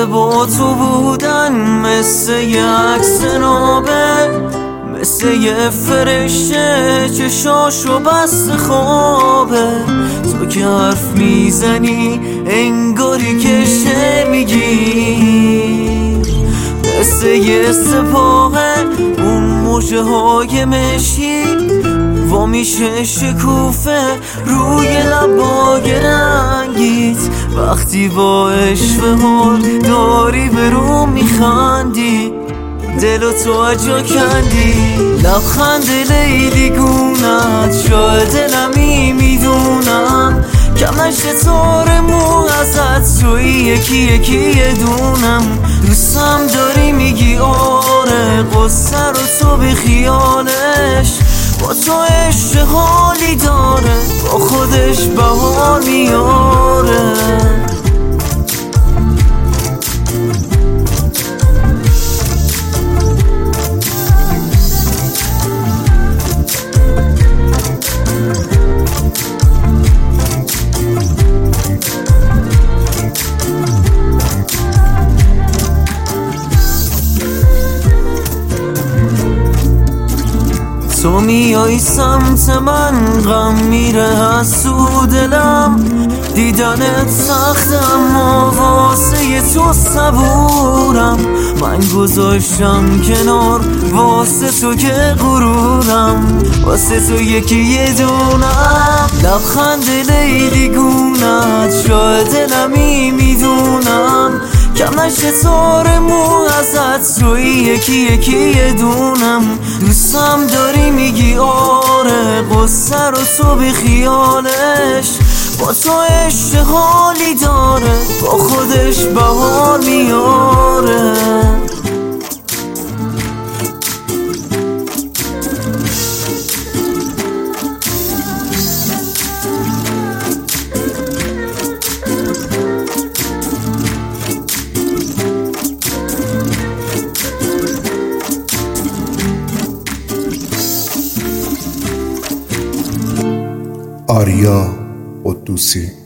با تو بودن مثل یه عکس نابه، مثل یه فرشته چشاشو بست خوابه. تو که حرف میزنی انگاری که شعر میگی، مثل یه سپاهه اون موجه های مشکی و میشه شکوفه روی لبای رنگیت. وقتی با عشق حال داری به رو میخندی، دلو تو اجا کندی. لبخند لیلیگونت شاید دلمی میدونم، کم نشه تار مو ازت توی یکی یکی یه دونم. دوستم داری میگی آره، قصه رو تو بی خیالش، با تو عشق حالی داره، با خودش بهار میاره. تو میای سمت من، غم میره از تو دلم. دیدنت سخت اما واسه تو صبورم. من گذاشتم کنار واسه تو که غرورم، واسه تو یکی یه دونم. لبخند لیلیگونت شاید دلمی میدونم، کم نشه تار مو ازت توی یکی یکی یه دونم. دوستم داری میگی آره، قصه رو تو بی خیالش، با تو عشق حالی داره، با خودش بهار میاره. آریا قدوسی.